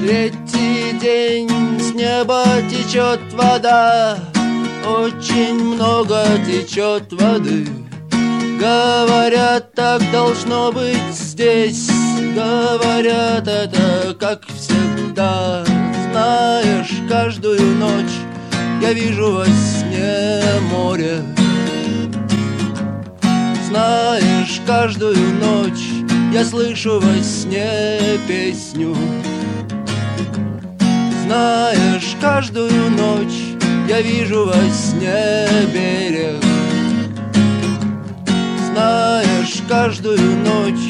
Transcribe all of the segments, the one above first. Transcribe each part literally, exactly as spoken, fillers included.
Третий день, с неба течет вода, очень много течет воды. Говорят, так должно быть здесь, говорят, это как всегда. Знаешь, каждую ночь я вижу во сне море. Знаешь, каждую ночь я слышу во сне песню. Знаешь, каждую ночь я вижу во сне берег. Знаешь, каждую ночь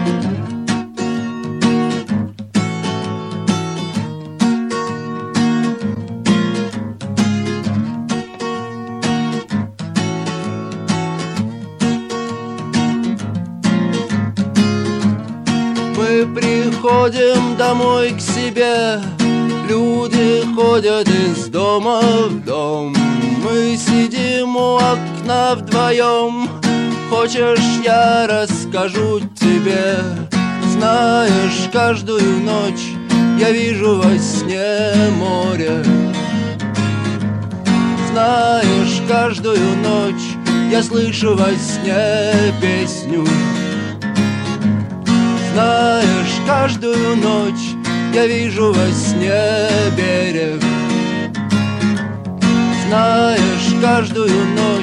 мы приходим домой к себе. Люди ходят из дома в дом. Мы сидим у окна вдвоем. Хочешь, я расскажу тебе? Знаешь, каждую ночь я вижу во сне море. Знаешь, каждую ночь я слышу во сне песню. Знаешь, каждую ночь я вижу во сне берег. Знаешь, каждую ночь